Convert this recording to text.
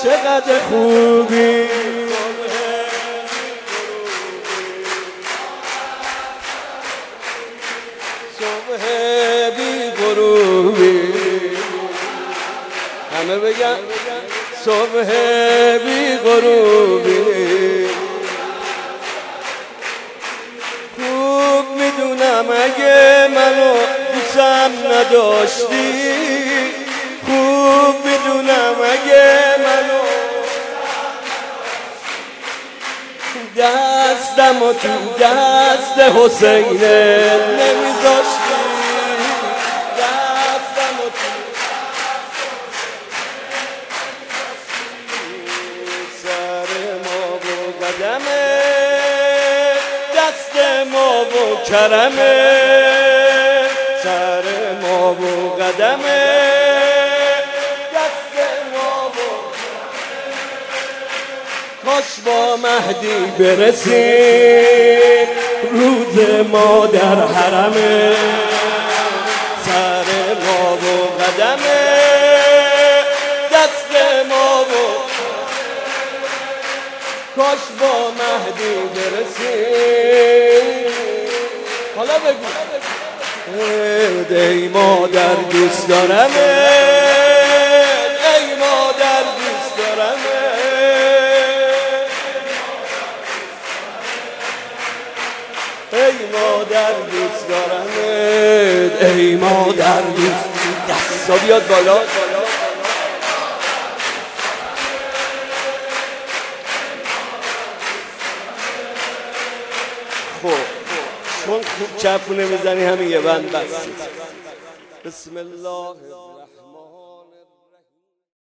چقدر خوبی صبح بی غروبی همه بگن صبح بی غروبی خوب میدونم اگه منو دوستم نداشتی خوب میدونم اگه منو دستمو تو دست حسینه نمیذاشتی دستمو تو سر ما و قدمه دست ما و کرمه سر ما و قدمه کاش با مهدی برسیم روز ما در حرمه سر ما و قدمه دست ما و کاش با مهدی برسیم حالا بگو ای مادر دوست دارمه ای مادر دوست دارمه ای مادر دوست دارمت ای مادر دوست دستا بیاد بالا خب چون خوب چپونه میزنی همین یه بند بس بسم الله